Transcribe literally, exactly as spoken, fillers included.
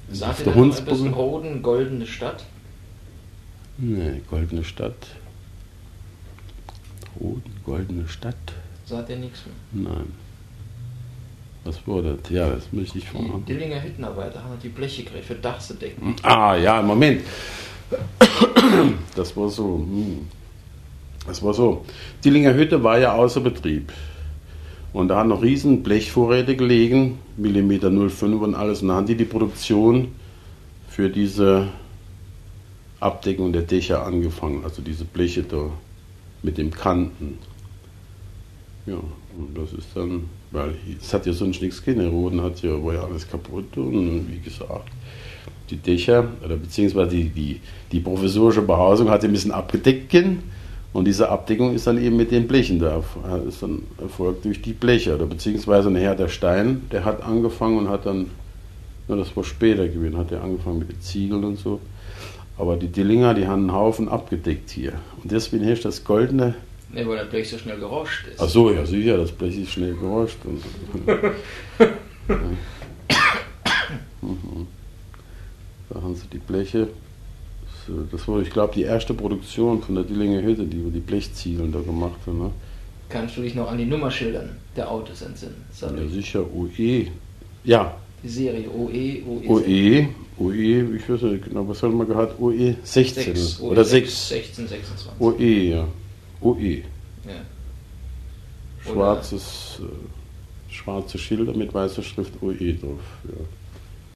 Sagt ihr noch etwas Roden, goldene Stadt? Nee, goldene Stadt. Roden, goldene Stadt. Sagt ihr nichts mehr? Nein. Was wurde das? Ja, das möchte ich vorhaben. Die Dillinger Hüttenarbeiter haben die Bleche gekriegt für Dachsedecken. Ah, ja, Moment. Das war so. Das war so. Dillinger Hütte war ja außer Betrieb. Und da haben noch riesen Blechvorräte gelegen, Millimeter null Komma fünf und alles. Und da haben die die Produktion für diese Abdeckung der Dächer angefangen. Also diese Bleche da mit dem Kanten. Ja, und das ist dann, weil es hat ja sonst nichts gegeben. Roden hat ja, war ja alles kaputt. Und wie gesagt, die Dächer, oder beziehungsweise die, die, die provisorische Behausung hat ja ein bisschen abgedeckt gehen. Und diese Abdeckung ist dann eben mit den Blechen da, ist dann erfolgt durch die Bleche, oder beziehungsweise nachher der Stein, der hat angefangen und hat dann, na, das war später gewesen, hat er angefangen mit den Ziegeln und so. Aber die Dillinger, die haben einen Haufen abgedeckt hier. Und deswegen herrscht das goldene. Ne, weil das Blech so schnell geroscht ist. Ach so, ja sicher, das Blech ist schnell geroscht. Und so. Ja. Mhm. Da haben sie die Bleche. Das war, ich glaube, die erste Produktion von der Dillinger Hütte, die wir die Blechziegeln da gemacht haben. Ne? Kannst du dich noch an die Nummerschildern der Autos entsinnen? Ja, sicher, O E. Ja. Die Serie O E, O E. O E, O E, ich weiß nicht genau, was haben wir gehabt? O E sechzehn sechs, oder sechs. sechzehn, sechsundzwanzig. O E, ja. O E. Ja. Schwarzes, äh, schwarze Schilder mit weißer Schrift O E drauf. Ja.